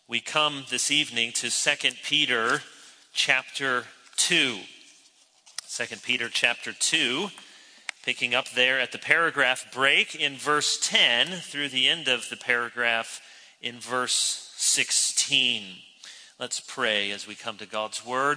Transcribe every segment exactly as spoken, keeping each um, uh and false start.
we come this evening to Second Peter chapter two. Second Peter chapter two, picking up there at the paragraph break in verse ten through the end of the paragraph in verse sixteen. Let's pray as we come to God's word.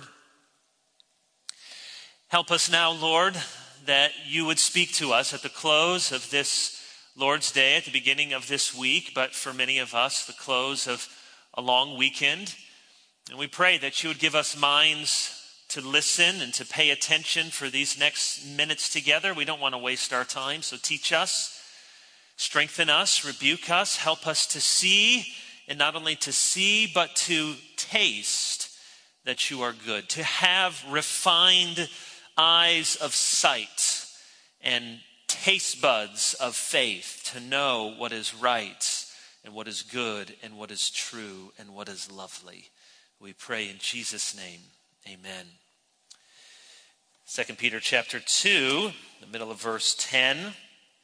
Help us now, Lord, that you would speak to us at the close of this Lord's Day, at the beginning of this week, but for many of us, the close of a long weekend. And we pray that you would give us minds to listen and to pay attention for these next minutes together. We don't want to waste our time, so teach us, strengthen us, rebuke us, help us to see, and not only to see, but to taste that you are good, to have refined eyes of sight and taste buds of faith to know what is right and what is good and what is true and what is lovely. We pray in Jesus' name, amen. Second Peter chapter two, the middle of verse ten.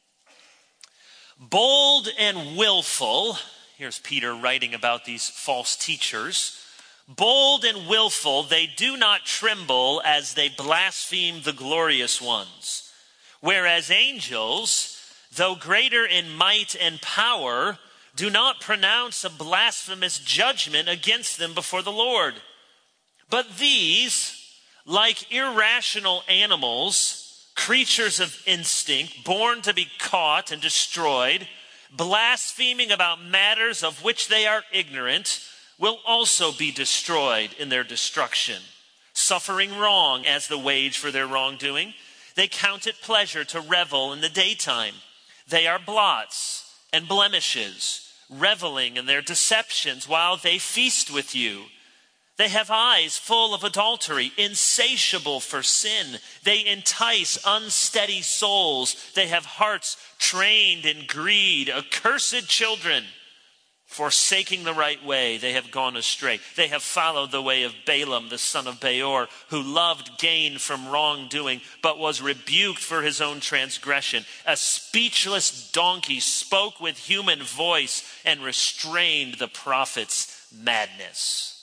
Bold and willful, here's Peter writing about these false teachers. Bold and willful, they do not tremble as they blaspheme the glorious ones. Whereas angels, though greater in might and power, do not pronounce a blasphemous judgment against them before the Lord. But these, like irrational animals, creatures of instinct, born to be caught and destroyed, blaspheming about matters of which they are ignorant, will also be destroyed in their destruction. Suffering wrong as the wage for their wrongdoing, they count it pleasure to revel in the daytime. They are blots and blemishes, reveling in their deceptions while they feast with you. They have eyes full of adultery, insatiable for sin. They entice unsteady souls. They have hearts trained in greed, accursed children. Forsaking the right way, they have gone astray. They have followed the way of Balaam, the son of Beor, who loved gain from wrongdoing, but was rebuked for his own transgression. A speechless donkey spoke with human voice and restrained the prophet's madness.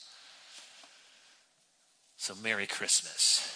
So Merry Christmas.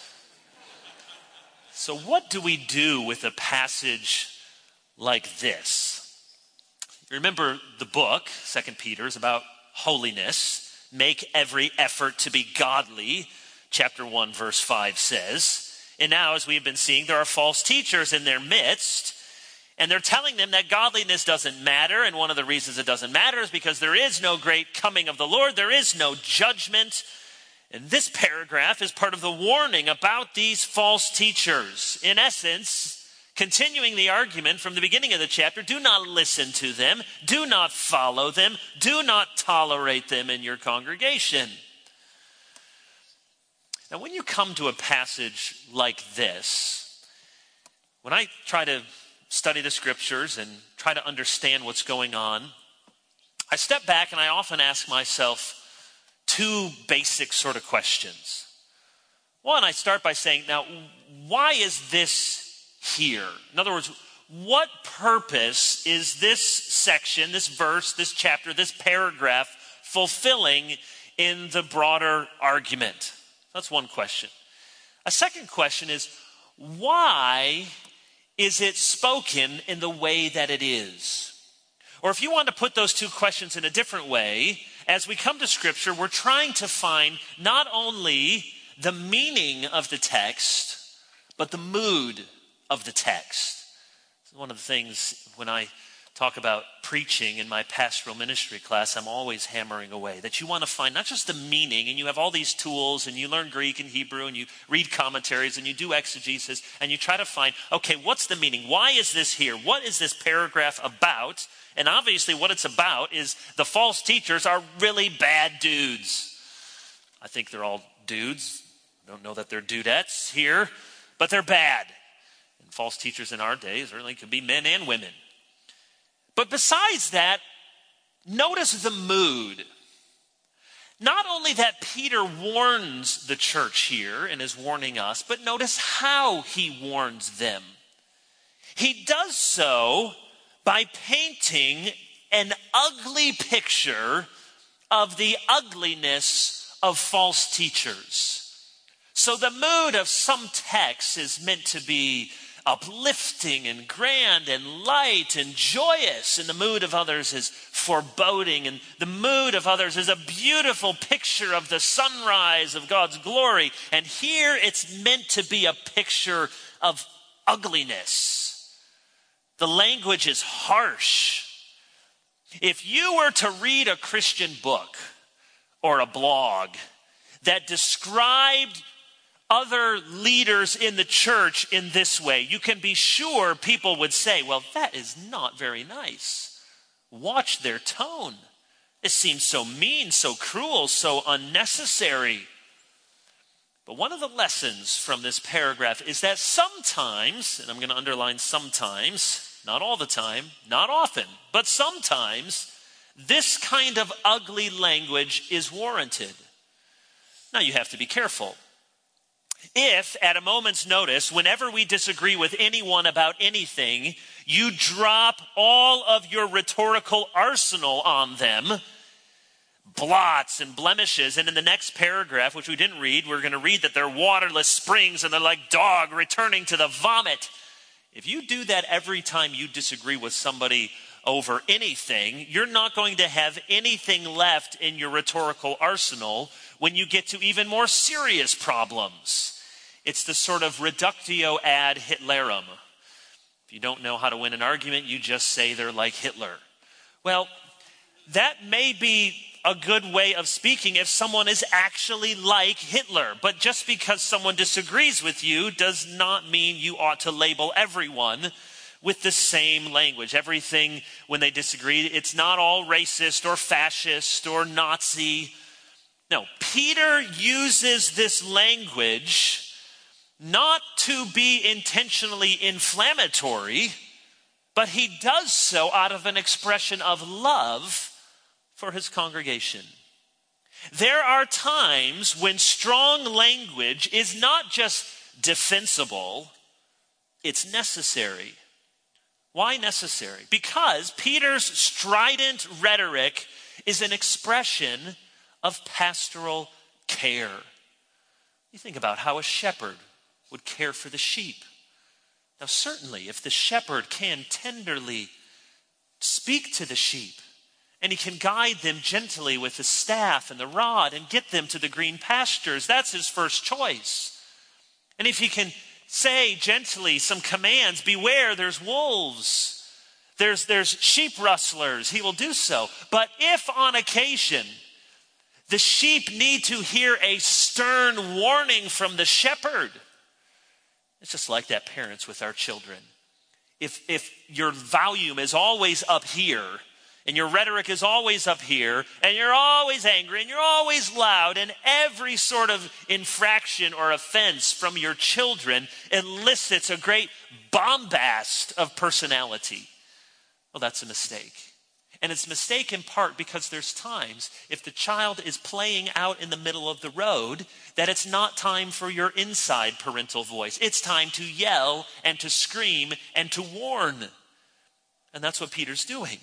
So what do we do with a passage like this? Remember the book, Second Peter, is about holiness. Make every effort to be godly, chapter one, verse five says. And now, as we've been seeing, there are false teachers in their midst, and they're telling them that godliness doesn't matter. And one of the reasons it doesn't matter is because there is no great coming of the Lord. There is no judgment. And this paragraph is part of the warning about these false teachers. In essence, continuing the argument from the beginning of the chapter, do not listen to them, do not follow them, do not tolerate them in your congregation. Now, when you come to a passage like this, when I try to study the scriptures and try to understand what's going on, I step back and I often ask myself two basic sort of questions. One, I start by saying, now, why is this here? In other words, what purpose is this section, this verse, this chapter, this paragraph fulfilling in the broader argument? That's one question. A second question is, why is it spoken in the way that it is? Or if you want to put those two questions in a different way, as we come to Scripture, we're trying to find not only the meaning of the text, but the mood of the text. One of the things when I talk about preaching in my pastoral ministry class, I'm always hammering away that you want to find not just the meaning, and you have all these tools and you learn Greek and Hebrew and you read commentaries and you do exegesis and you try to find, okay, what's the meaning? Why is this here? What is this paragraph about? And obviously what it's about is the false teachers are really bad dudes. I think they're all dudes. I don't know that they're dudettes here, but they're bad. And false teachers in our day certainly could be men and women. But besides that, notice the mood. Not only that Peter warns the church here and is warning us, but notice how he warns them. He does so by painting an ugly picture of the ugliness of false teachers. So the mood of some texts is meant to be uplifting and grand and light and joyous, and the mood of others is foreboding, and the mood of others is a beautiful picture of the sunrise of God's glory. And here it's meant to be a picture of ugliness. The language is harsh. If you were to read a Christian book or a blog that described other leaders in the church in this way, you can be sure people would say, well, that is not very nice. Watch their tone. It seems so mean, so cruel, so unnecessary. But one of the lessons from this paragraph is that sometimes, and I'm going to underline sometimes, not all the time, not often, but sometimes, this kind of ugly language is warranted. Now you have to be careful. If, at a moment's notice, whenever we disagree with anyone about anything, you drop all of your rhetorical arsenal on them, blots and blemishes, and in the next paragraph, which we didn't read, we're going to read that they're waterless springs and they're like dog returning to the vomit. If you do that every time you disagree with somebody over anything, you're not going to have anything left in your rhetorical arsenal when you get to even more serious problems. It's the sort of reductio ad Hitlerum. If you don't know how to win an argument, you just say they're like Hitler. Well, that may be a good way of speaking if someone is actually like Hitler. But just because someone disagrees with you does not mean you ought to label everyone with the same language. Everything, when they disagree, it's not all racist or fascist or Nazi. No, Peter uses this language not to be intentionally inflammatory, but he does so out of an expression of love for his congregation. There are times when strong language is not just defensible, it's necessary. Why necessary? Because Peter's strident rhetoric is an expression of pastoral care. You think about how a shepherd would care for the sheep. Now, certainly, if the shepherd can tenderly speak to the sheep, and he can guide them gently with the staff and the rod and get them to the green pastures, that's his first choice. And if he can say gently some commands, beware, there's wolves, there's, there's sheep rustlers, he will do so. But if on occasion the sheep need to hear a stern warning from the shepherd, it's just like that, parents, with our children. If, if your volume is always up here, and your rhetoric is always up here, and you're always angry, and you're always loud, and every sort of infraction or offense from your children elicits a great bombast of personality, well, that's a mistake. And it's a mistake in part because there's times, if the child is playing out in the middle of the road, that it's not time for your inside parental voice. It's time to yell and to scream and to warn. And that's what Peter's doing.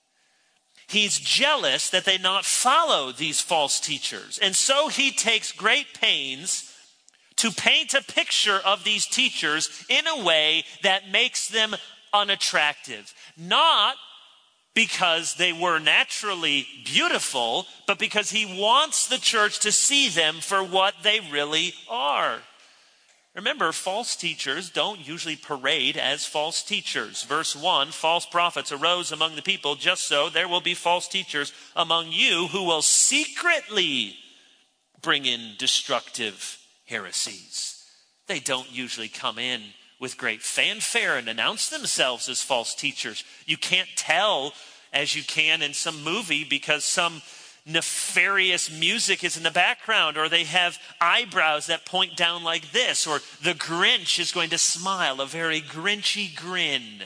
He's jealous that they not follow these false teachers. And so he takes great pains to paint a picture of these teachers in a way that makes them unattractive. Not because they were naturally beautiful, but because he wants the church to see them for what they really are. Remember, false teachers don't usually parade as false teachers. Verse one, false prophets arose among the people, just so there will be false teachers among you who will secretly bring in destructive heresies. They don't usually come in with great fanfare and announce themselves as false teachers. You can't tell as you can in some movie because some nefarious music is in the background, or they have eyebrows that point down like this, or the Grinch is going to smile a very Grinchy grin.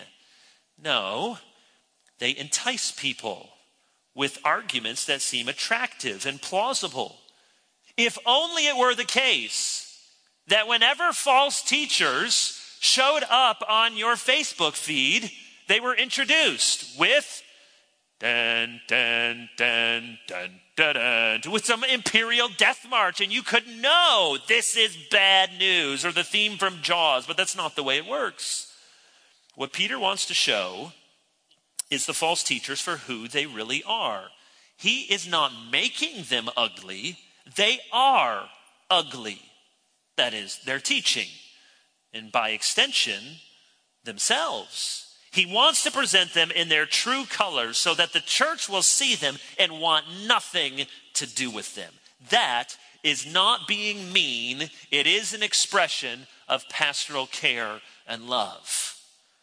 No, they entice people with arguments that seem attractive and plausible. If only it were the case that whenever false teachers showed up on your Facebook feed, they were introduced with dun, dun, dun, dun, dun, dun, with some imperial death march, and you could know this is bad news, or the theme from Jaws, but that's not the way it works. What Peter wants to show is the false teachers for who they really are. He is not making them ugly. They are ugly. That is, their teaching, and by extension, themselves. He wants to present them in their true colors so that the church will see them and want nothing to do with them. That is not being mean. It is an expression of pastoral care and love.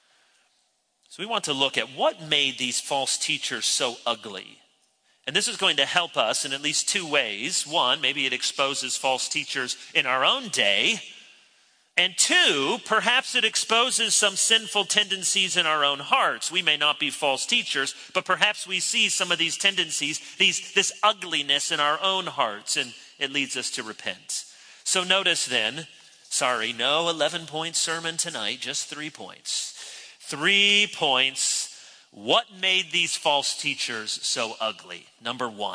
So we want to look at what made these false teachers so ugly. And this is going to help us in at least two ways. One, maybe it exposes false teachers in our own day. And two, perhaps it exposes some sinful tendencies in our own hearts. We may not be false teachers, but perhaps we see some of these tendencies, these, this ugliness in our own hearts, and it leads us to repent. So notice then, sorry, no eleven-point sermon tonight, just three points. Three points. What made these false teachers so ugly? Number one,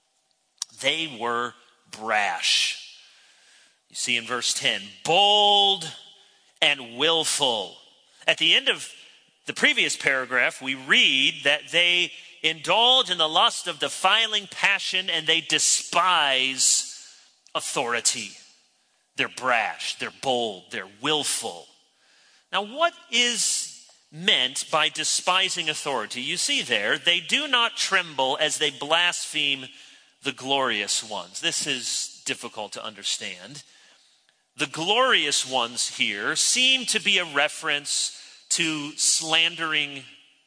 they were brash. You see in verse ten, bold and willful. At the end of the previous paragraph, we read that they indulge in the lust of defiling passion and they despise authority. They're brash, they're bold, they're willful. Now, what is meant by despising authority? You see there, they do not tremble as they blaspheme the glorious ones. This is difficult to understand. The glorious ones here seem to be a reference to slandering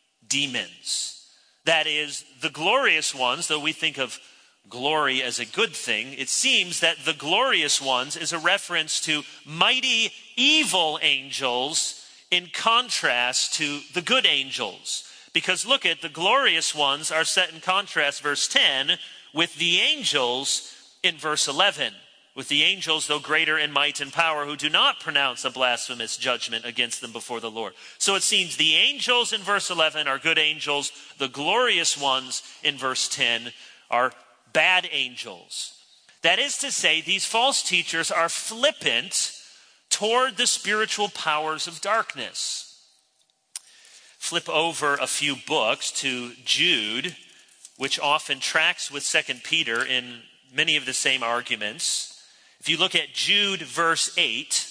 demons. That is, the glorious ones, though we think of glory as a good thing, it seems that the glorious ones is a reference to mighty evil angels in contrast to the good angels. Because look at, the glorious ones are set in contrast, verse ten, with the angels in verse eleven. With the angels, though greater in might and power, who do not pronounce a blasphemous judgment against them before the Lord. So it seems the angels in verse eleven are good angels. The glorious ones in verse ten are bad angels. That is to say, these false teachers are flippant toward the spiritual powers of darkness. Flip over a few books to Jude, which often tracks with Second Peter in many of the same arguments. If you look at Jude verse eight,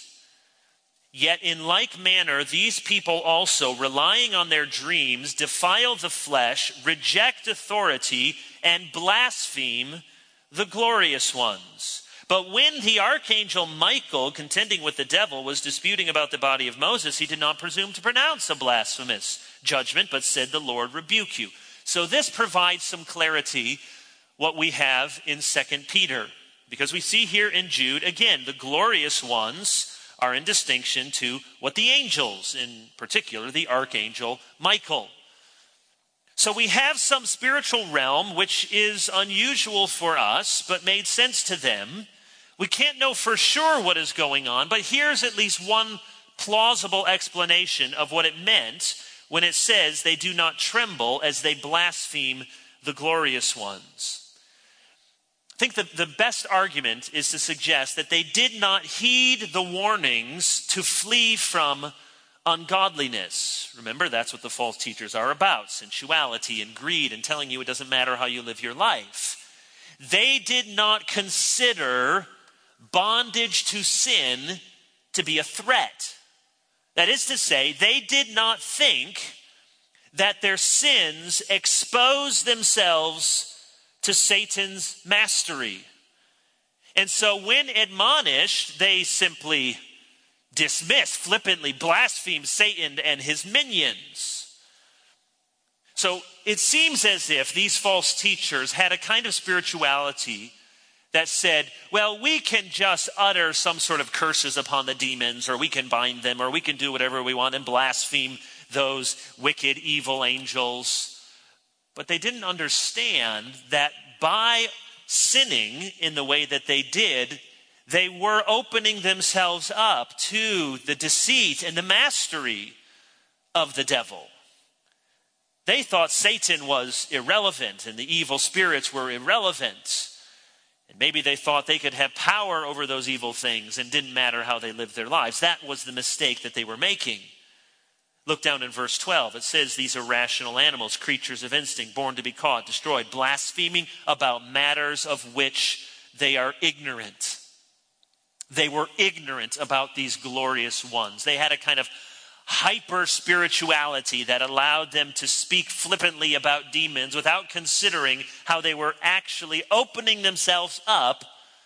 yet in like manner these people also, relying on their dreams, defile the flesh, reject authority, and blaspheme the glorious ones. But when the archangel Michael, contending with the devil, was disputing about the body of Moses, he did not presume to pronounce a blasphemous judgment, but said, the Lord rebuke you. So this provides some clarity, what we have in Second Peter. Because we see here in Jude, again, the glorious ones are in distinction to what the angels, in particular, the archangel Michael. So we have some spiritual realm which is unusual for us, but made sense to them. We can't know for sure what is going on, but here's at least one plausible explanation of what it meant when it says they do not tremble as they blaspheme the glorious ones. I think the, the best argument is to suggest that they did not heed the warnings to flee from ungodliness. Remember, that's what the false teachers are about, sensuality and greed, and telling you it doesn't matter how you live your life. They did not consider bondage to sin to be a threat. That is to say, they did not think that their sins exposed themselves to Satan's mastery. And so when admonished, they simply dismiss, flippantly blaspheme Satan and his minions. So it seems as if these false teachers had a kind of spirituality that said, well, we can just utter some sort of curses upon the demons, or we can bind them, or we can do whatever we want and blaspheme those wicked, evil angels. But they didn't understand that by sinning in the way that they did, they were opening themselves up to the deceit and the mastery of the devil. They thought Satan was irrelevant and the evil spirits were irrelevant. And maybe they thought they could have power over those evil things and didn't matter how they lived their lives. That was the mistake that they were making. Look down in verse twelve. It says these are rational animals, creatures of instinct, born to be caught, destroyed, blaspheming about matters of which they are ignorant. They were ignorant about these glorious ones. They had a kind of hyper spirituality that allowed them to speak flippantly about demons without considering how they were actually opening themselves up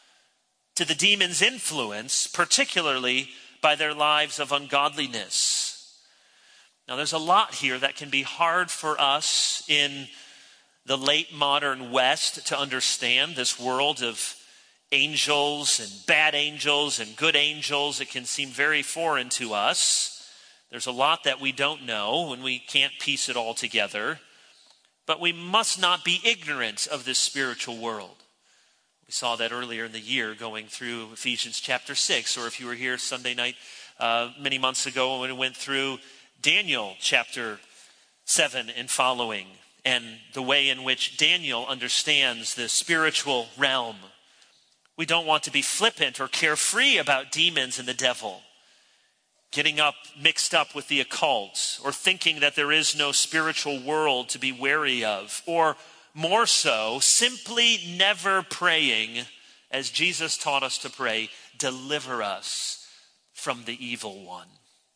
to the demon's influence, particularly by their lives of ungodliness. Now, there's a lot here that can be hard for us in the late modern West to understand, this world of angels and bad angels and good angels. It can seem very foreign to us. There's a lot that we don't know and we can't piece it all together. But we must not be ignorant of this spiritual world. We saw that earlier in the year going through Ephesians chapter six, or if you were here Sunday night uh, many months ago when we went through Daniel chapter seven and following, and the way in which Daniel understands the spiritual realm. We don't want to be flippant or carefree about demons and the devil, getting up mixed up with the occult, or thinking that there is no spiritual world to be wary of, or more so, simply never praying, as Jesus taught us to pray, deliver us from the evil one.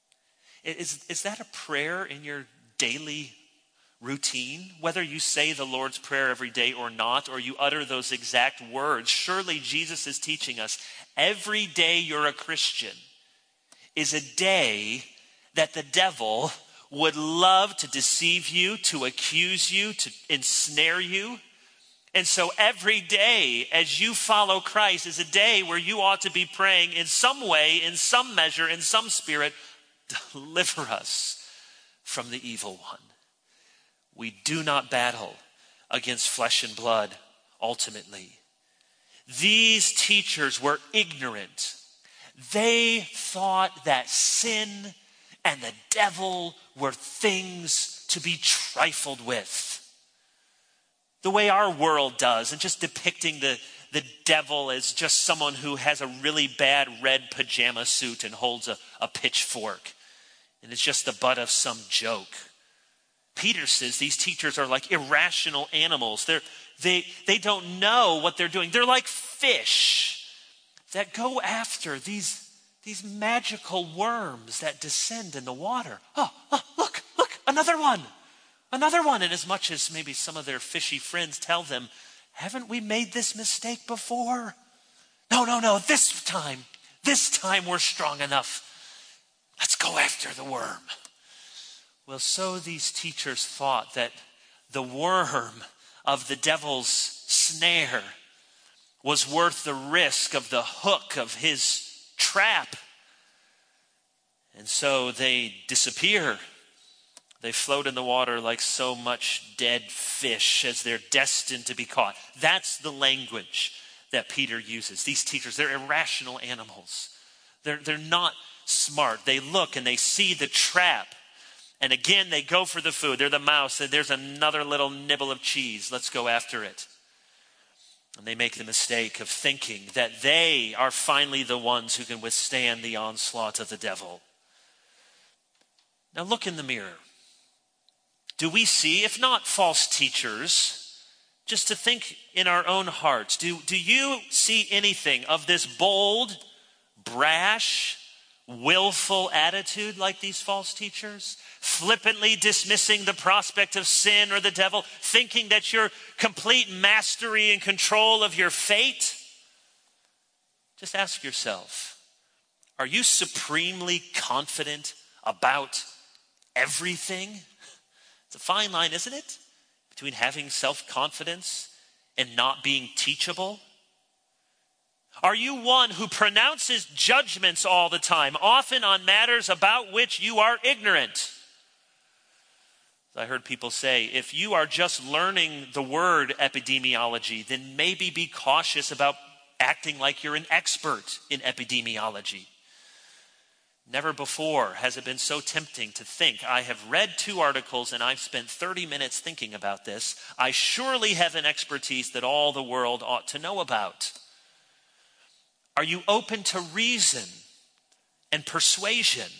Is, is that a prayer in your daily routine? Whether you say the Lord's Prayer every day or not, or you utter those exact words, surely Jesus is teaching us every day you're a Christian is a day that the devil would love to deceive you, to accuse you, to ensnare you. And so every day as you follow Christ is a day where you ought to be praying in some way, in some measure, in some spirit, deliver us from the evil one. We do not battle against flesh and blood ultimately. These teachers were ignorant. They thought that sin and the devil were things to be trifled with. The way our world does, and just depicting the, the devil as just someone who has a really bad red pajama suit and holds a, a pitchfork. And it's just the butt of some joke. Peter says these teachers are like irrational animals. They're, they, they don't know what they're doing. They're like fish that go after these, these magical worms that descend in the water. Oh, oh, look, look, another one. Another one. And as much as maybe some of their fishy friends tell them, haven't we made this mistake before? No, no, no, this time, this time we're strong enough. Let's go after the worm. Well, so these teachers thought that the worm of the devil's snare was worth the risk of the hook of his trap. And so they disappear. They float in the water like so much dead fish as they're destined to be caught. That's the language that Peter uses. These teachers, they're irrational animals. They're, they're not smart. They look and they see the trap. And again, they go for the food. They're the mouse. And there's another little nibble of cheese. Let's go after it. And they make the mistake of thinking that they are finally the ones who can withstand the onslaught of the devil. Now look in the mirror. Do we see, if not false teachers, just to think in our own hearts, do, do you see anything of this bold, brash, willful attitude like these false teachers? Flippantly dismissing the prospect of sin or the devil, thinking that you're complete mastery and control of your fate? Just ask yourself, are you supremely confident about everything? It's a fine line, isn't it? Between having self-confidence and not being teachable. Are you one who pronounces judgments all the time, often on matters about which you are ignorant? I heard people say, if you are just learning the word epidemiology, then maybe be cautious about acting like you're an expert in epidemiology. Never before has it been so tempting to think, I have read two articles and I've spent thirty minutes thinking about this. I surely have an expertise that all the world ought to know about. Are you open to reason and persuasion?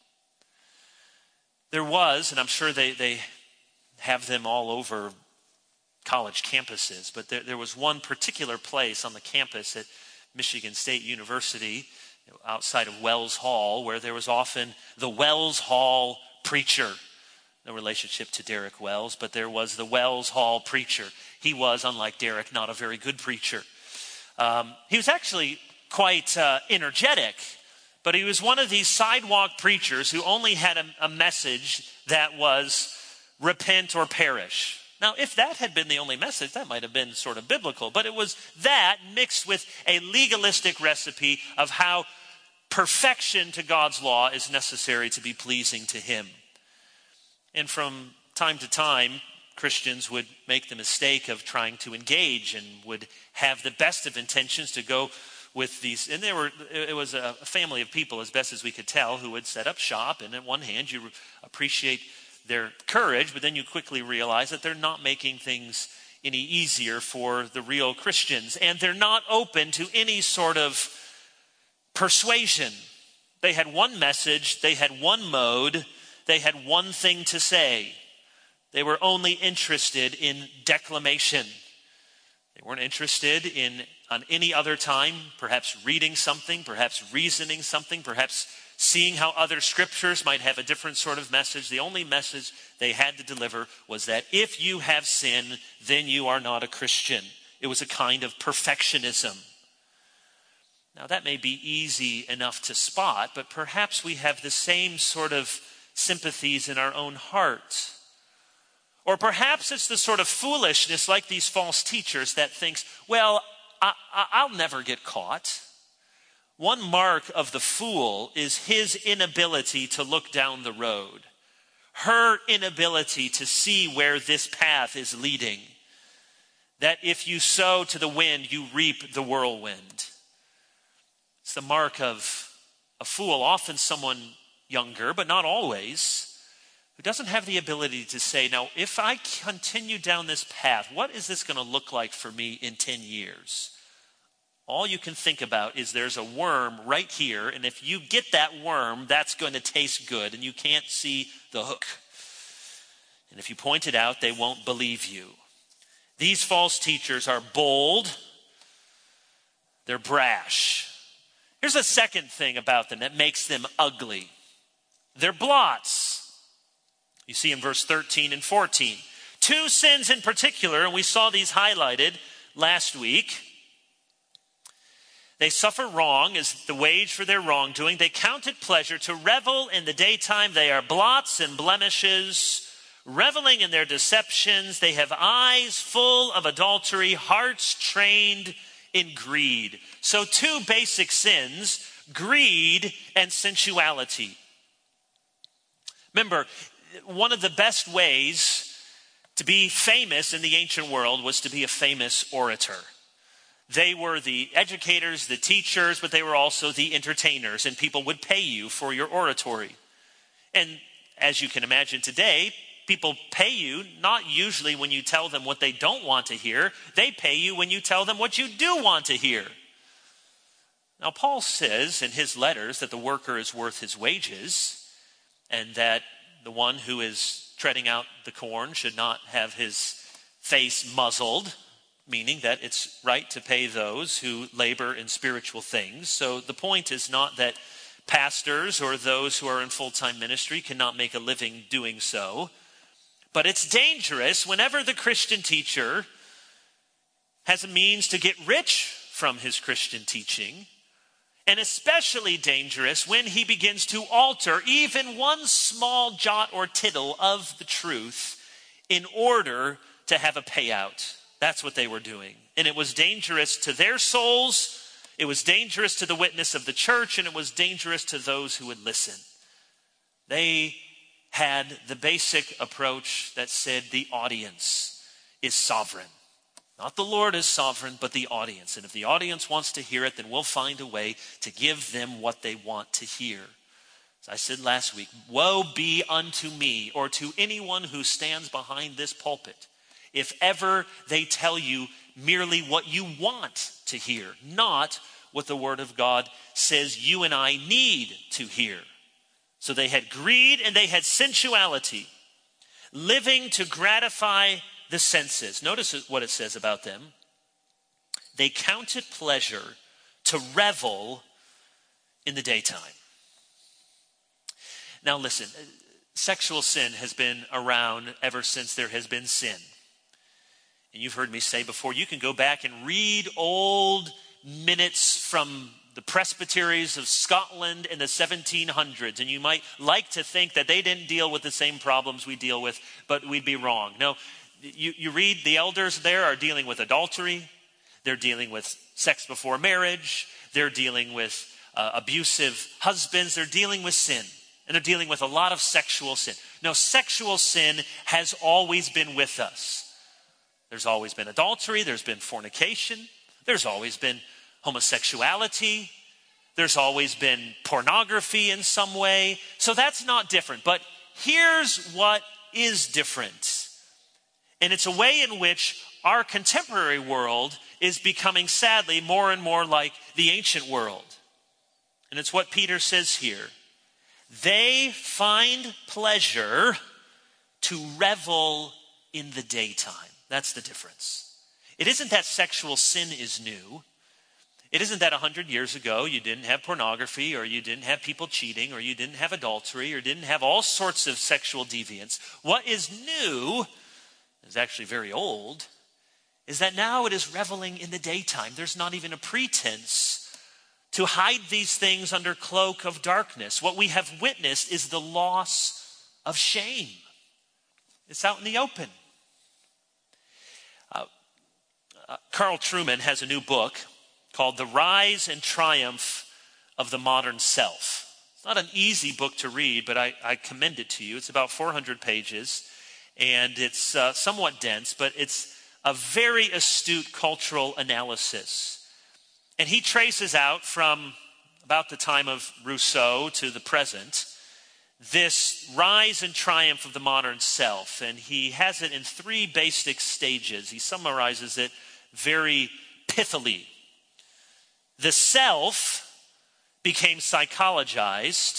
There was, and I'm sure they, they have them all over college campuses, but there, there was one particular place on the campus at Michigan State University, you know, outside of Wells Hall, where there was often the Wells Hall preacher. No relationship to Derek Wells, but there was the Wells Hall preacher. He was, unlike Derek, not a very good preacher. Um, he was actually quite uh, energetic, but he was one of these sidewalk preachers who only had a, a message that was repent or perish. Now, if that had been the only message, that might have been sort of biblical, but it was that mixed with a legalistic recipe of how perfection to God's law is necessary to be pleasing to him. And from time to time, Christians would make the mistake of trying to engage and would have the best of intentions to go with these. And there were, it was a family of people, as best as we could tell, who would set up shop. And on one hand, you appreciate their courage, but then you quickly realize that they're not making things any easier for the real Christians. And they're not open to any sort of persuasion. They had one message, they had one mode, they had one thing to say. They were only interested in declamation. They weren't interested in, on any other time, perhaps reading something, perhaps reasoning something, perhaps seeing how other scriptures might have a different sort of message. The only message they had to deliver was that if you have sin, then you are not a Christian. It was a kind of perfectionism. Now, that may be easy enough to spot, but perhaps we have the same sort of sympathies in our own heart. Or perhaps it's the sort of foolishness like these false teachers that thinks, well, I, I, I'll never get caught. One mark of the fool is his inability to look down the road, her inability to see where this path is leading. That if you sow to the wind, you reap the whirlwind. It's the mark of a fool, often someone younger, but not always, who doesn't have the ability to say, now, if I continue down this path, what is this going to look like for me in ten years? All you can think about is there's a worm right here, and if you get that worm, that's going to taste good, and you can't see the hook. And if you point it out, they won't believe you. These false teachers are bold. They're brash. Here's a second thing about them that makes them ugly. They're blots. You see in verse thirteen and fourteen. Two sins in particular, and we saw these highlighted last week. They suffer wrong as the wage for their wrongdoing. They count it pleasure to revel in the daytime. They are blots and blemishes, reveling in their deceptions. They have eyes full of adultery, hearts trained in greed. So two basic sins, greed and sensuality. Remember, one of the best ways to be famous in the ancient world was to be a famous orator. They were the educators, the teachers, but they were also the entertainers, and people would pay you for your oratory. And as you can imagine today, people pay you not usually when you tell them what they don't want to hear. They pay you when you tell them what you do want to hear. Now, Paul says in his letters that the worker is worth his wages, and that the one who is treading out the corn should not have his face muzzled, meaning that it's right to pay those who labor in spiritual things. So the point is not that pastors or those who are in full-time ministry cannot make a living doing so, but it's dangerous whenever the Christian teacher has a means to get rich from his Christian teaching, and especially dangerous when he begins to alter even one small jot or tittle of the truth in order to have a payout. That's what they were doing. And it was dangerous to their souls, it was dangerous to the witness of the church, and it was dangerous to those who would listen. They had the basic approach that said the audience is sovereign. Not the Lord is sovereign, but the audience. And if the audience wants to hear it, then we'll find a way to give them what they want to hear. As I said last week, woe be unto me or to anyone who stands behind this pulpit if ever they tell you merely what you want to hear, not what the Word of God says you and I need to hear. So they had greed and they had sensuality, living to gratify the senses. Notice what it says about them. They counted pleasure to revel in the daytime. Now listen, sexual sin has been around ever since there has been sin. And you've heard me say before, you can go back and read old minutes from the presbyteries of Scotland in the seventeen hundreds, and you might like to think that they didn't deal with the same problems we deal with, but we'd be wrong. No, you, you read the elders there are dealing with adultery, they're dealing with sex before marriage, they're dealing with uh, abusive husbands, they're dealing with sin, and they're dealing with a lot of sexual sin. No, sexual sin has always been with us. There's always been adultery, there's been fornication, there's always been homosexuality, there's always been pornography in some way. So that's not different. But here's what is different. And it's a way in which our contemporary world is becoming, sadly, more and more like the ancient world. And it's what Peter says here. They find pleasure to revel in the daytime. That's the difference. It isn't that sexual sin is new. It isn't that one hundred years ago you didn't have pornography, or you didn't have people cheating, or you didn't have adultery, or didn't have all sorts of sexual deviance. What is new, is actually very old, is that now it is reveling in the daytime. There's not even a pretense to hide these things under cloak of darkness. What we have witnessed is the loss of shame. It's out in the open. Uh, uh, Carl Trueman has a new book called The Rise and Triumph of the Modern Self. It's not an easy book to read, but I, I commend it to you. It's about four hundred pages, and it's uh, somewhat dense, but it's a very astute cultural analysis. And he traces out from about the time of Rousseau to the present this rise and triumph of the modern self. And he has it in three basic stages. He summarizes it very pithily. The self became psychologized,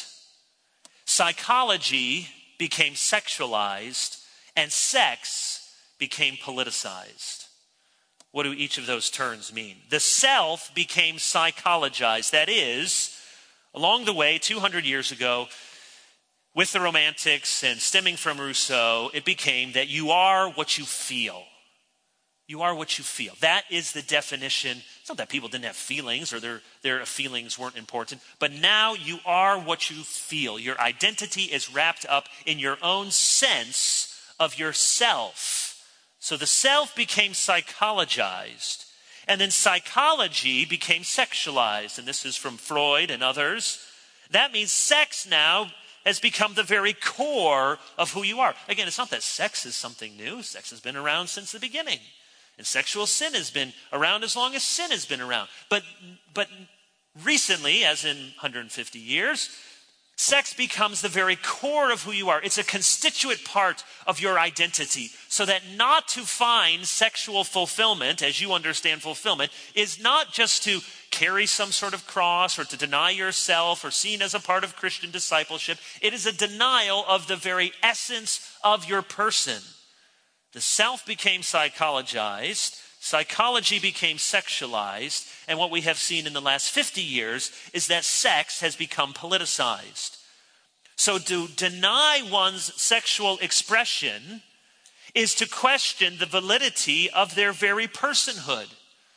psychology became sexualized, and sex became politicized. What do each of those terms mean? The self became psychologized. That is, along the way, two hundred years ago, with the Romantics and stemming from Rousseau, it became that you are what you feel. You are what you feel. That is the definition. It's not that people didn't have feelings or their, their feelings weren't important, but now you are what you feel. Your identity is wrapped up in your own sense of yourself. So the self became psychologized, and then psychology became sexualized. And this is from Freud and others. That means sex now has become the very core of who you are. Again, it's not that sex is something new. Sex has been around since the beginning. And sexual sin has been around as long as sin has been around. But, but recently, as in one hundred fifty years, sex becomes the very core of who you are. It's a constituent part of your identity. So that not to find sexual fulfillment, as you understand fulfillment, is not just to carry some sort of cross or to deny yourself or seen as a part of Christian discipleship. It is a denial of the very essence of your person. The self became psychologized, psychology became sexualized, and what we have seen in the last fifty years is that sex has become politicized. So to deny one's sexual expression is to question the validity of their very personhood.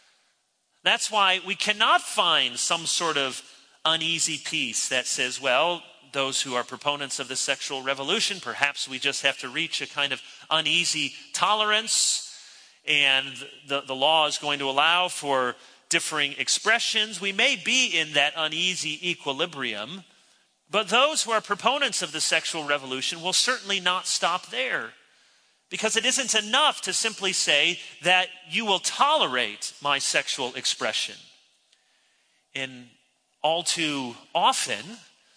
That's why we cannot find some sort of uneasy peace that says, well, those who are proponents of the sexual revolution, perhaps we just have to reach a kind of uneasy tolerance, and the, the law is going to allow for differing expressions. We may be in that uneasy equilibrium, but those who are proponents of the sexual revolution will certainly not stop there, because it isn't enough to simply say that you will tolerate my sexual expression. And all too often,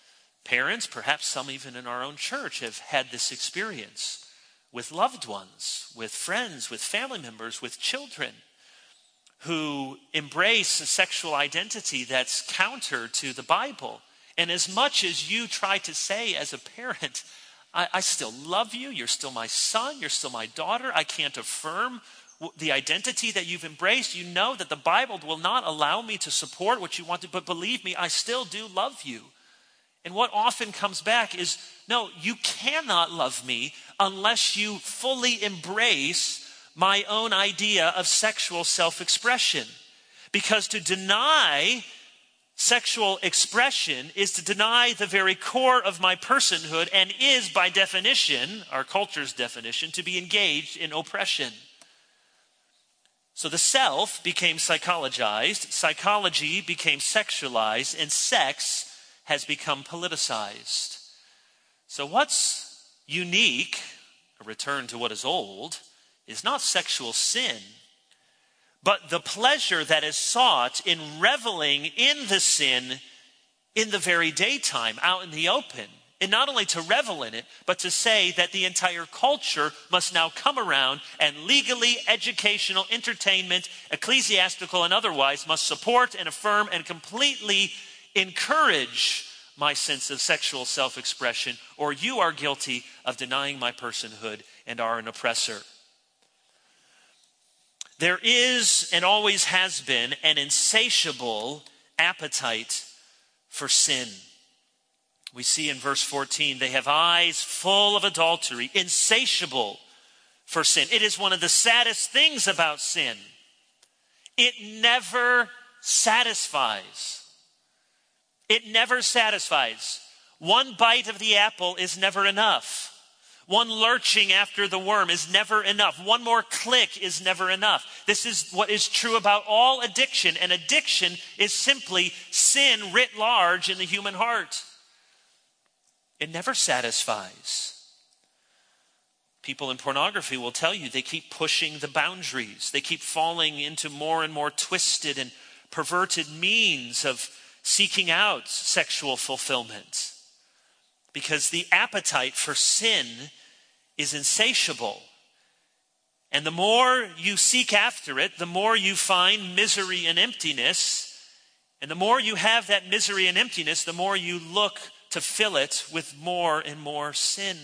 Parents, perhaps some even in our own church, have had this experience with loved ones, with friends, with family members, with children who embrace a sexual identity that's counter to the Bible. And as much as you try to say as a parent, I, I still love you, you're still my son, you're still my daughter, I can't affirm the identity that you've embraced, you know that the Bible will not allow me to support what you want to, but believe me, I still do love you. And what often comes back is, no, you cannot love me unless you fully embrace my own idea of sexual self-expression. Because to deny sexual expression is to deny the very core of my personhood and is, by definition, our culture's definition, to be engaged in oppression. So the self became psychologized, psychology became sexualized, and sex has become politicized. So what's unique, a return to what is old, is not sexual sin, but the pleasure that is sought in reveling in the sin in the very daytime, out in the open. And not only to revel in it, but to say that the entire culture must now come around and legally, educational, entertainment, ecclesiastical, and otherwise must support and affirm and completely encourage my sense of sexual self-expression, or you are guilty of denying my personhood and are an oppressor. There is and always has been an insatiable appetite for sin. We see in verse fourteen, they have eyes full of adultery, insatiable for sin. It is one of the saddest things about sin. It never satisfies. It never satisfies. One bite of the apple is never enough. One lurching after the worm is never enough. One more click is never enough. This is what is true about all addiction. And addiction is simply sin writ large in the human heart. It never satisfies. People in pornography will tell you they keep pushing the boundaries. They keep falling into more and more twisted and perverted means of seeking out sexual fulfillment. Because the appetite for sin is insatiable. And the more you seek after it, the more you find misery and emptiness. And the more you have that misery and emptiness, the more you look to fill it with more and more sin.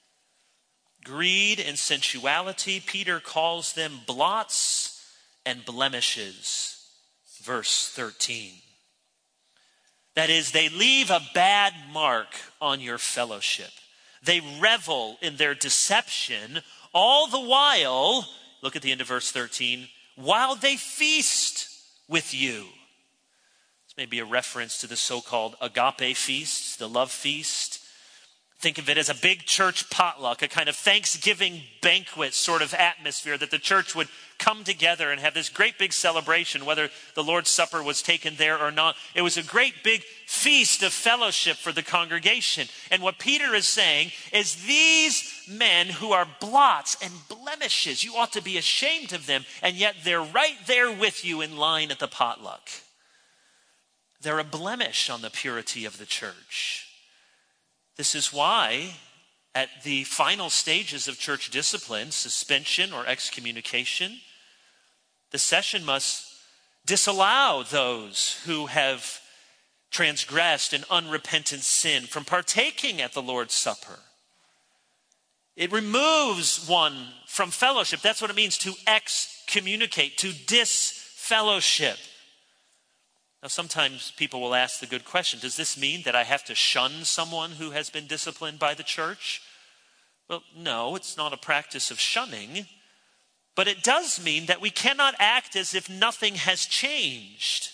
Greed and sensuality, Peter calls them blots and blemishes. Verse thirteen. That is, they leave a bad mark on your fellowship. They revel in their deception all the while, look at the end of verse thirteen, while they feast with you. This may be a reference to the so-called agape feast, the love feast. Think of it as a big church potluck, a kind of Thanksgiving banquet sort of atmosphere that the church would come together and have this great big celebration, whether the Lord's Supper was taken there or not. It was a great big feast of fellowship for the congregation. And what Peter is saying is these men who are blots and blemishes, you ought to be ashamed of them, and yet they're right there with you in line at the potluck. They're a blemish on the purity of the church. This is why at the final stages of church discipline, suspension or excommunication, the session must disallow those who have transgressed in unrepentant sin from partaking at the Lord's Supper. It removes one from fellowship. That's what it means to excommunicate, to disfellowship. Now, sometimes people will ask the good question, does this mean that I have to shun someone who has been disciplined by the church? Well, no, it's not a practice of shunning, but it does mean that we cannot act as if nothing has changed.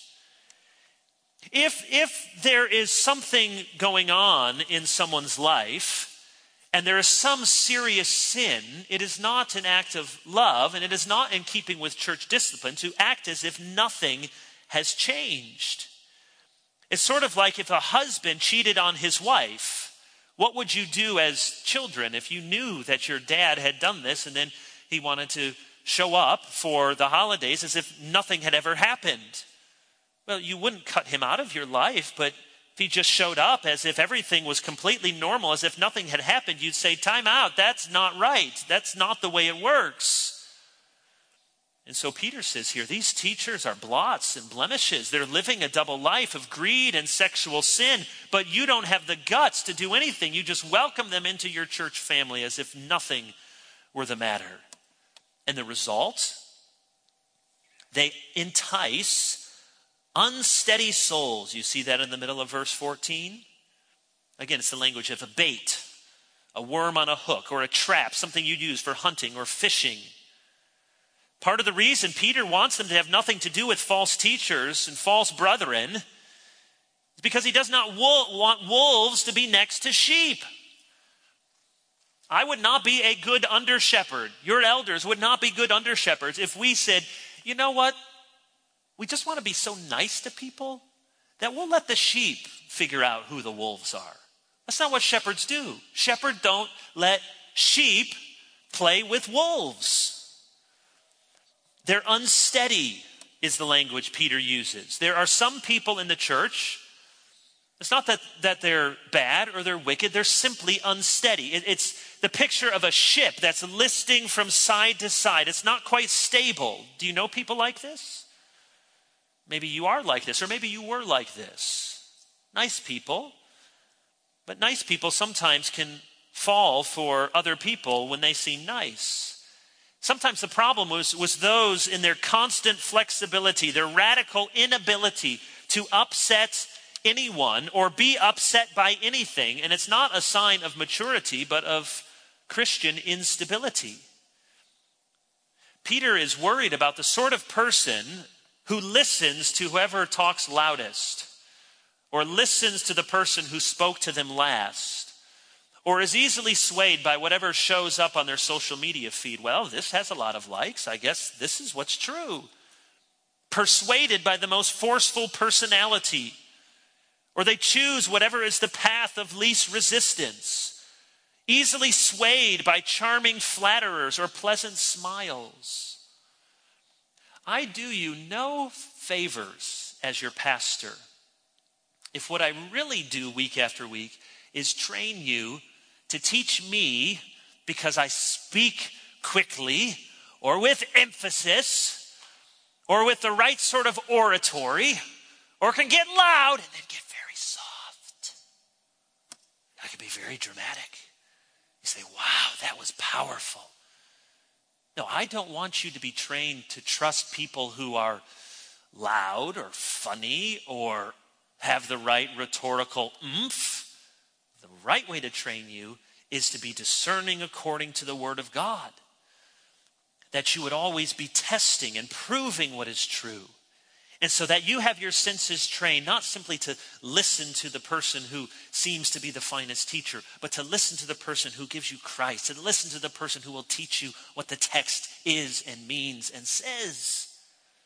If, if there is something going on in someone's life, and there is some serious sin, it is not an act of love, and it is not in keeping with church discipline to act as if nothing has changed. It's sort of like if a husband cheated on his wife. What would you do as children if you knew that your dad had done this and then he wanted to show up for the holidays as if nothing had ever happened? Well, you wouldn't cut him out of your life, but If he just showed up as if everything was completely normal, as if nothing had happened, you'd say, time out, that's not right. That's not the way it works. And so Peter says here, these teachers are blots and blemishes. They're living a double life of greed and sexual sin, but you don't have the guts to do anything. You just welcome them into your church family as if nothing were the matter. And the result? They entice unsteady souls. You see that in the middle of verse fourteen? Again, it's the language of a bait, a worm on a hook, or a trap, something you use for hunting or fishing. Part of the reason Peter wants them to have nothing to do with false teachers and false brethren is because he does not wo- want wolves to be next to sheep. I would not be a good under-shepherd. Your elders would not be good under-shepherds if we said, you know what? We just want to be so nice to people that we'll let the sheep figure out who the wolves are. That's not what shepherds do. Shepherds don't let sheep play with wolves. They're unsteady is the language Peter uses. There are some people in the church, it's not that, that they're bad or they're wicked, they're simply unsteady. It, it's the picture of a ship that's listing from side to side. It's not quite stable. Do you know people like this? Maybe you are like this, or maybe you were like this. Nice people, but nice people sometimes can fall for other people when they seem nice. Sometimes the problem was, was those in their constant flexibility, their radical inability to upset anyone or be upset by anything. And it's not a sign of maturity, but of Christian instability. Peter is worried about the sort of person who listens to whoever talks loudest, or listens to the person who spoke to them last, or is easily swayed by whatever shows up on their social media feed. Well, this has a lot of likes. I guess this is what's true. Persuaded by the most forceful personality, or they choose whatever is the path of least resistance. Easily swayed by charming flatterers or pleasant smiles. I do you no favors as your pastor if what I really do week after week is train you to teach me because I speak quickly or with emphasis or with the right sort of oratory, or can get loud and then get very soft. I can be very dramatic. You say, wow, that was powerful. No, I don't want you to be trained to trust people who are loud or funny or have the right rhetorical oomph. The right way to train you is to be discerning according to the Word of God. That you would always be testing and proving what is true. And so that you have your senses trained, not simply to listen to the person who seems to be the finest teacher, but to listen to the person who gives you Christ, and listen to the person who will teach you what the text is and means and says.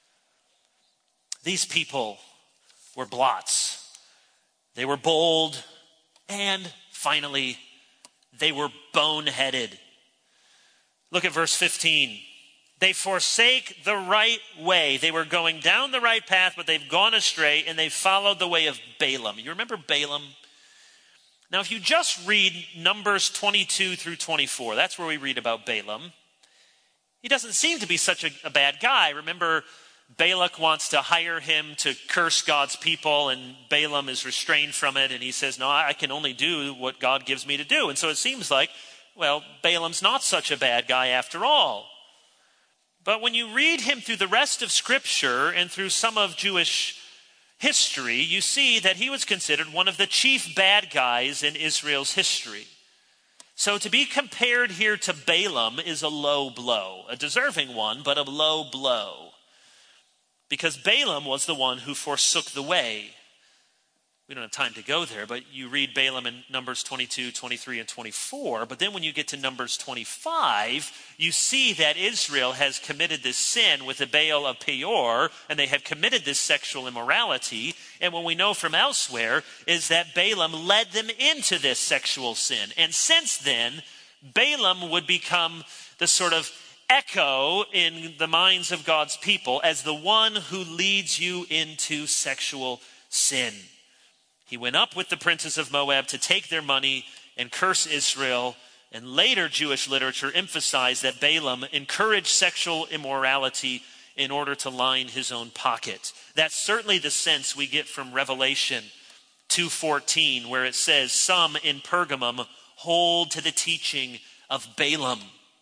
These people were blots. They were bold, and finally, they were boneheaded. Look at verse fifteen. They forsake the right way. They were going down the right path, but they've gone astray, and they followed the way of Balaam. You remember Balaam? Now, if you just read Numbers twenty-two through twenty-four, that's where we read about Balaam. He doesn't seem to be such a, a bad guy. Remember, Balak wants to hire him to curse God's people, and Balaam is restrained from it, and he says, no, I can only do what God gives me to do. And so it seems like, well, Balaam's not such a bad guy after all. But when you read him through the rest of Scripture and through some of Jewish history, you see that he was considered one of the chief bad guys in Israel's history. So to be compared here to Balaam is a low blow, a deserving one, but a low blow. Because Balaam was the one who forsook the way. We don't have time to go there, but you read Balaam in Numbers twenty-two, twenty-three, and twenty-four. But then when you get to Numbers twenty-five, you see that Israel has committed this sin with the Baal of Peor, and they have committed this sexual immorality. And what we know from elsewhere is that Balaam led them into this sexual sin. And since then, Balaam would become the sort of echo in the minds of God's people as the one who leads you into sexual sin. He went up with the princes of Moab to take their money and curse Israel. And later Jewish literature emphasized that Balaam encouraged sexual immorality in order to line his own pocket. That's certainly the sense we get from Revelation two fourteen, where it says, some in Pergamum hold to the teaching of Balaam.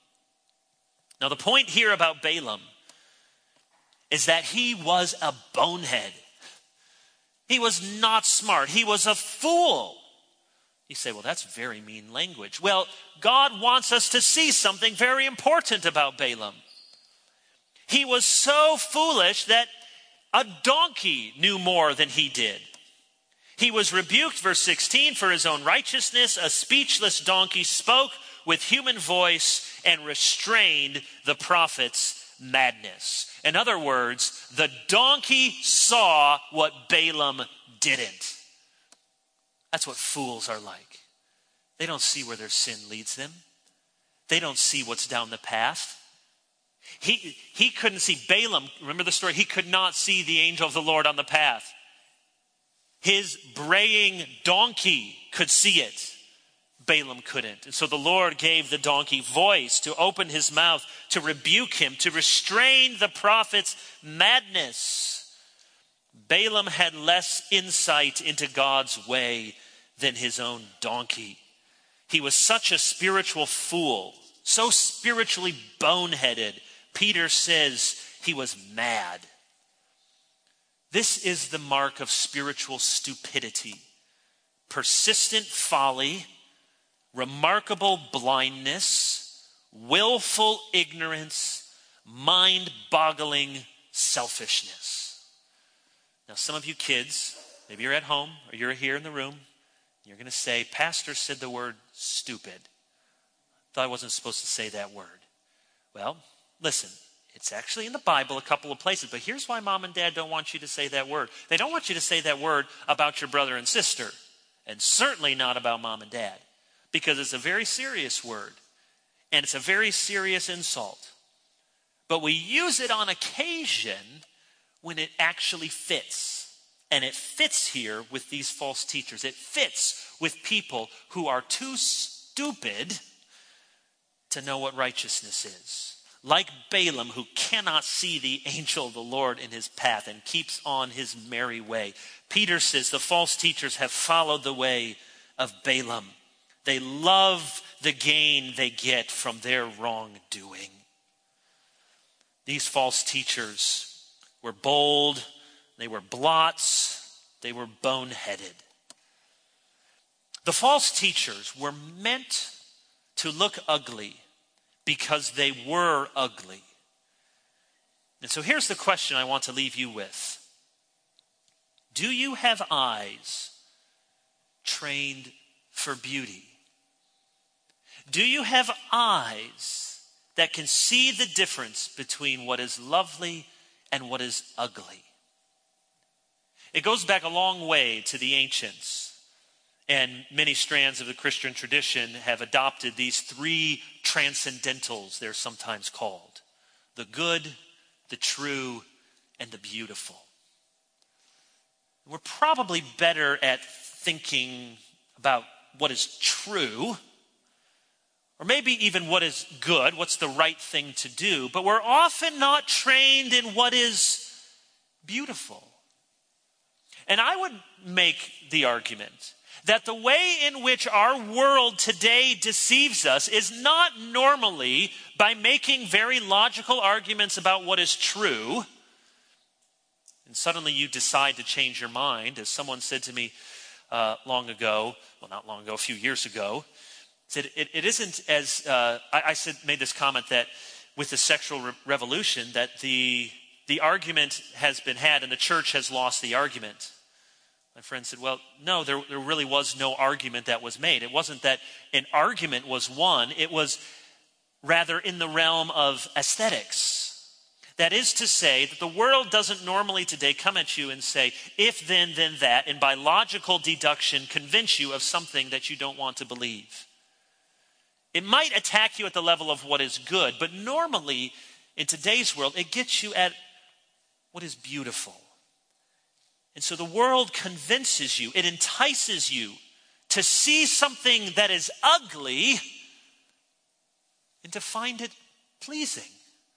Now the point here about Balaam is that he was a bonehead. He was not smart. He was a fool. You say, well, that's very mean language. Well, God wants us to see something very important about Balaam. He was so foolish that a donkey knew more than he did. He was rebuked, verse sixteen, for his own righteousness. A speechless donkey spoke with human voice and restrained the prophet's madness. In other words, the donkey saw what Balaam didn't. That's what fools are like. They don't see where their sin leads them. They don't see what's down the path. He, he couldn't see Balaam. Remember the story? He could not see the angel of the Lord on the path. His braying donkey could see it. Balaam couldn't. And so the Lord gave the donkey voice to open his mouth, to rebuke him, to restrain the prophet's madness. Balaam had less insight into God's way than his own donkey. He was such a spiritual fool, so spiritually boneheaded. Peter says he was mad. This is the mark of spiritual stupidity. Persistent folly, remarkable blindness, willful ignorance, mind-boggling selfishness. Now, some of you kids, maybe you're at home or you're here in the room, you're going to say, Pastor said the word stupid. I thought I wasn't supposed to say that word. Well, listen, it's actually in the Bible a couple of places, but here's why mom and dad don't want you to say that word. They don't want you to say that word about your brother and sister, and certainly not about mom and dad, because it's a very serious word, and it's a very serious insult. But we use it on occasion when it actually fits. And it fits here with these false teachers. It fits with people who are too stupid to know what righteousness is. Like Balaam, who cannot see the angel of the Lord in his path and keeps on his merry way. Peter says the false teachers have followed the way of Balaam. They love the gain they get from their wrongdoing. These false teachers were bold, they were blots, they were boneheaded. The false teachers were meant to look ugly because they were ugly. And so here's the question I want to leave you with. Do you have eyes trained for beauty? Do you have eyes that can see the difference between what is lovely and what is ugly? It goes back a long way to the ancients. And many strands of the Christian tradition have adopted these three transcendentals, they're sometimes called. The good, the true, and the beautiful. We're probably better at thinking about what is true, or maybe even what is good, what's the right thing to do, but we're often not trained in what is beautiful. And I would make the argument that the way in which our world today deceives us is not normally by making very logical arguments about what is true, and suddenly you decide to change your mind. As someone said to me uh, long ago, well, not long ago, a few years ago, said it, it isn't as, uh, I, I said, made this comment that with the sexual re- revolution, that the, the argument has been had and the church has lost the argument. My friend said, well, no, there, there really was no argument that was made. It wasn't that an argument was won. It was rather in the realm of aesthetics. That is to say that the world doesn't normally today come at you and say, if then, then that, and by logical deduction convince you of something that you don't want to believe. It might attack you at the level of what is good, but normally in today's world, it gets you at what is beautiful. And so the world convinces you, it entices you to see something that is ugly and to find it pleasing.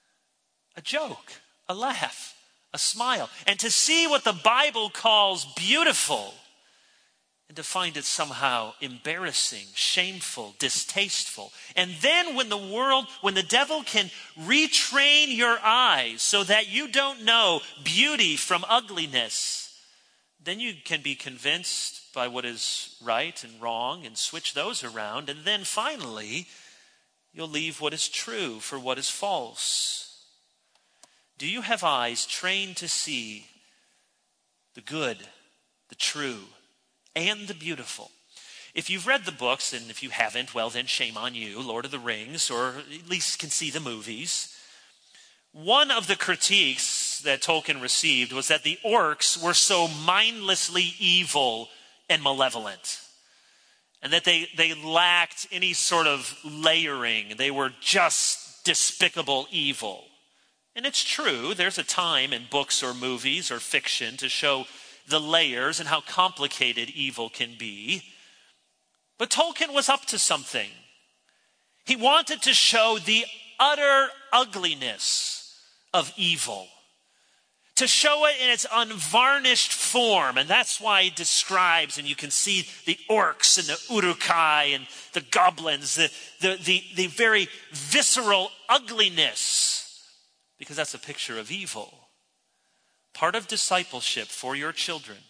A joke, a laugh, a smile. And to see what the Bible calls beautiful and to find it somehow embarrassing, shameful, distasteful. And then when the world, when the devil can retrain your eyes so that you don't know beauty from ugliness, then you can be convinced by what is right and wrong and switch those around. And then finally, you'll leave what is true for what is false. Do you have eyes trained to see the good, the true, and the beautiful? If you've read the books, and if you haven't, well then shame on you, Lord of the Rings, or at least can see the movies. One of the critiques that Tolkien received was that the orcs were so mindlessly evil and malevolent, and that they, they lacked any sort of layering. They were just despicable evil. And it's true, there's a time in books or movies or fiction to show the layers and how complicated evil can be. But Tolkien was up to something. He wanted to show the utter ugliness of evil, to show it in its unvarnished form. And that's why he describes, and you can see the orcs and the Uruk-hai and the goblins, the, the, the, the very visceral ugliness, because that's a picture of evil. Part of discipleship for your children,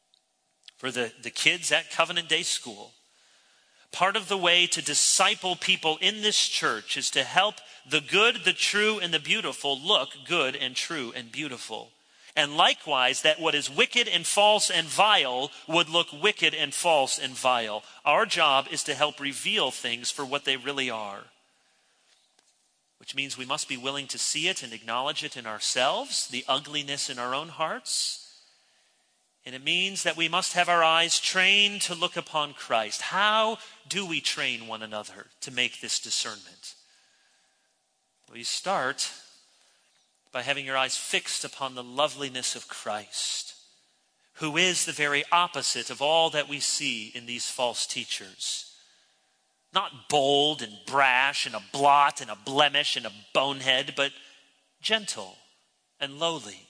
for the, the kids at Covenant Day School, part of the way to disciple people in this church is to help the good, the true, and the beautiful look good and true and beautiful. And likewise, that what is wicked and false and vile would look wicked and false and vile. Our job is to help reveal things for what they really are. Which means we must be willing to see it and acknowledge it in ourselves, the ugliness in our own hearts. And it means that we must have our eyes trained to look upon Christ. How do we train one another to make this discernment? Well, you start by having your eyes fixed upon the loveliness of Christ, who is the very opposite of all that we see in these false teachers. Not bold and brash and a blot and a blemish and a bonehead, but gentle and lowly,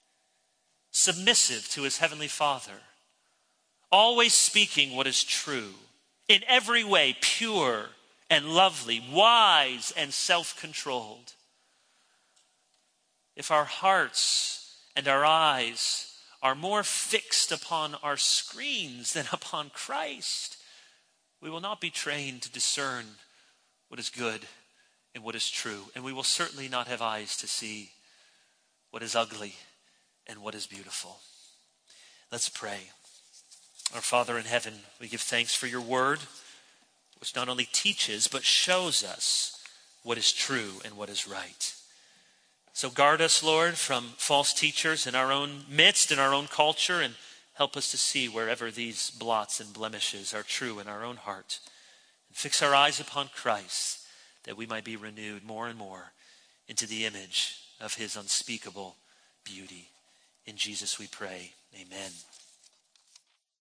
submissive to his heavenly Father, always speaking what is true, in every way pure and lovely, wise and self-controlled. If our hearts and our eyes are more fixed upon our screens than upon Christ, we will not be trained to discern what is good and what is true. And we will certainly not have eyes to see what is ugly and what is beautiful. Let's pray. Our Father in heaven, we give thanks for your word, which not only teaches, but shows us what is true and what is right. So guard us, Lord, from false teachers in our own midst, in our own culture, and help us to see wherever these blots and blemishes are true in our own heart. And fix our eyes upon Christ, that we might be renewed more and more into the image of his unspeakable beauty. In Jesus we pray. Amen.